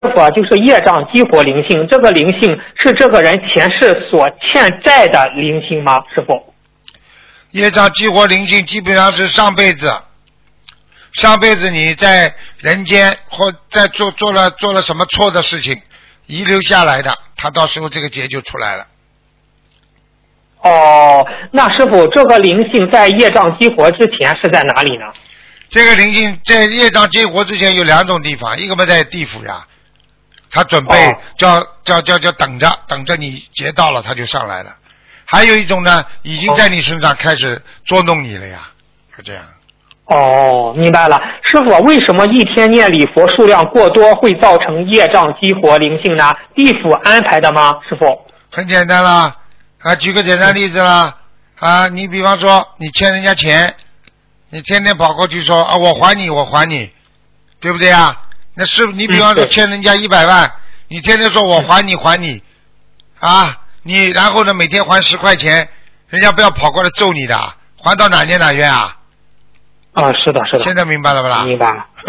傅，就是业障激活灵性，这个灵性是这个人前世所欠债的灵性吗？师傅？ 业障激活灵性基本上是上辈子你在人间或在做了什么错的事情遗留下来的，他到时候这个劫就出来了。 哦，那师傅，这个灵性在业障激活之前是在哪里呢？ 这个灵性在业障激活之前有两种地方，一个嘛在地府呀，他准备叫等着你劫到了他就上来了，还有一种呢已经在你身上开始捉弄你了呀，就这样。 哦，明白了。师傅，为什么一天念礼佛数量过多会造成业障激活灵性呢？地府安排的吗？师傅？ 很简单啦，举个简单例子啦，你比方说你欠人家钱，你天天跑过去说我还你，对不对啊？那是你比方说欠人家100万，你天天说我还你你然后呢每天还10块钱，人家不要跑过来揍你的，还到哪年哪月啊？ 是的。 现在明白了不啦？ 明白了。